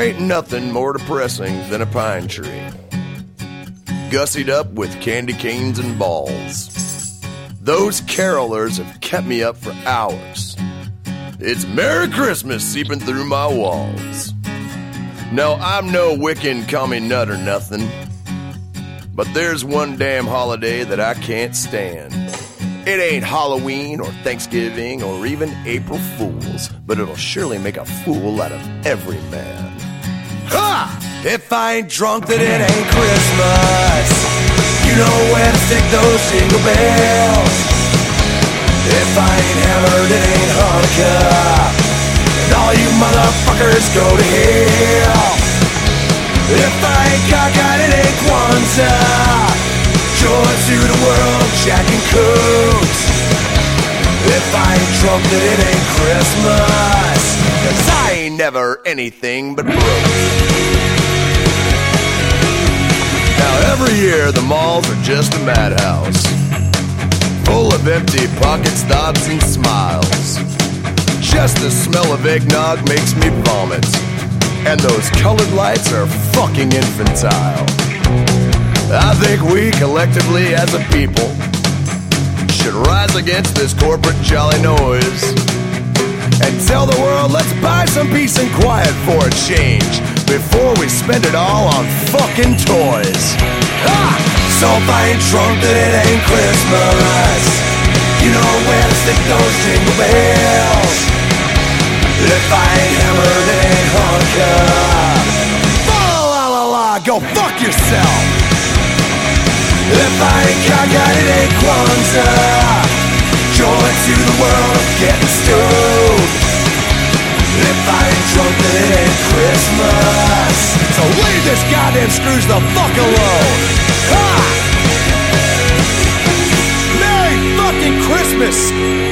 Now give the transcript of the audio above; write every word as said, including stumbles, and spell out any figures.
ain't nothing more depressing than a pine tree, gussied up with candy canes and balls. Those carolers have kept me up for hours. It's Merry Christmas seeping through my walls. No, I'm no Wiccan commie nut or nothing, but there's one damn holiday that I can't stand. It ain't Halloween or Thanksgiving or even April Fools, but it'll surely make a fool out of every man. Ha! If I ain't drunk, then it ain't Christmas. You know where to stick those jingle bells. If I ain't hammered, it ain't Hanukkah. And all you motherfuckers go to hell. If I ain't cockeyed, it ain't Kwanzaa. Joy to the world, Jack and Coots. If I ain't drunk, then it ain't Christmas. Cause I ain't never anything but broke. Now every year the malls are just a madhouse, full of empty pockets, thoughts, and smiles. Just the smell of eggnog makes me vomit, and those colored lights are fucking infantile. I think we collectively as a people should rise against this corporate jolly noise and tell the world, let's buy some peace and quiet for a change before we spend it all on fucking toys. Ah! So if I ain't drunk, then it ain't Christmas. You know where to stick those jingle bells. If I ain't hammered, it ain't Hanukkah. Fa la la la, go fuck yourself. If I ain't cockeyed, it ain't Kwanzaa. Joy to the world of getting stoned. If I ain't drunk, then it ain't Christmas. So leave this goddamn Scrooge the fuck alone. Ha! Merry fucking Christmas!